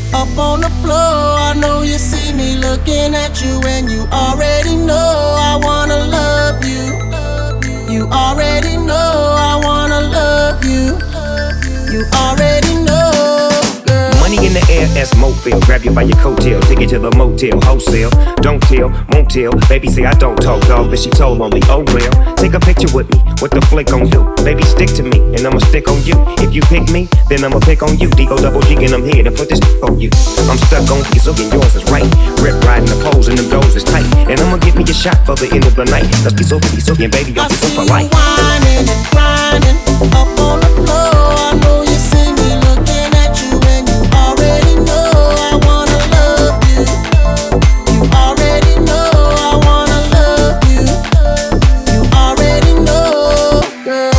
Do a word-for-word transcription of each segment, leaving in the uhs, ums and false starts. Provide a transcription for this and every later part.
up on the floor. I know you see me looking at you, and you already know I wanna love you. You already know I wanna love you. You already know, girl. Money in the air, that's Mofil. Grab you by your coattail, take it to the motel, wholesale. Don't tell, won't tell. Baby say I don't talk, dog, but she told on me. Oh well, take a picture with me. What the flick gon' do? Baby, stick to me, and I'ma stick on you. If you pick me, then I'ma pick on you. D O double G, and I'm here to put this on you. I'm stuck on you, so and yours is right. Rip riding the poles, and them doors is tight. And I'ma give me a shot for the end of the night. Let's be so, be so, and baby, I'll be so polite. I see you whining and grinding up on the floor. I know you see me looking at you, and you already know I wanna love you. You already know I wanna love you. You already know, girl.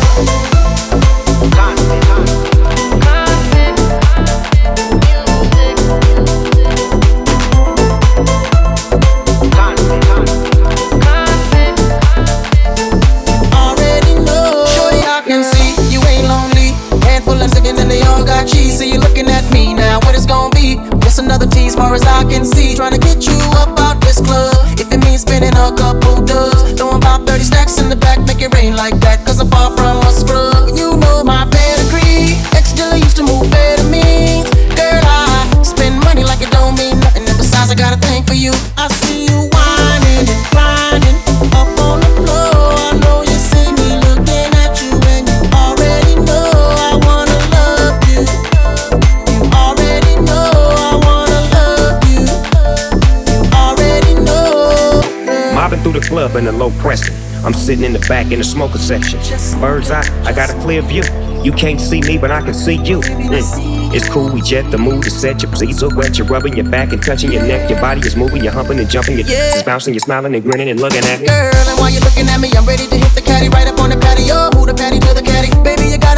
Already know. Shorty, I can see you ain't lonely. Handful of chicken and they all got cheese. So you looking at me now, what it's gonna be? Just another tease, far as I can see. Trying to get you up out this club. If it means spending a couple dubs, throwing about thirty stacks in the back, make it rain like that. Cause I'm far from a scrub. You know my pedigree. Ex-dealer used to move better me. Girl, I spend money like it don't mean nothing. And besides, I got a thing for you. I see you whining and grinding up on the floor. I know you see me looking at you, and you already know I wanna love you. You already know I wanna love you. You already know, girl. Mobbing through the club in the low pressing. I'm sitting in the back in the smoker section. Bird's eye, I got a clear view. You can't see me, but I can see you. Mm. It's cool, we jet, the mood is set. Your pussy so wet, you're rubbing your back and touching your neck. Your body is moving, you're humping and jumping. Your Yeah. is bouncing, you're smiling and grinning and looking at me. Girl, and while you're looking at me, I'm ready to hit the caddy right up on the patio. Move the patty to the caddy. Baby, you got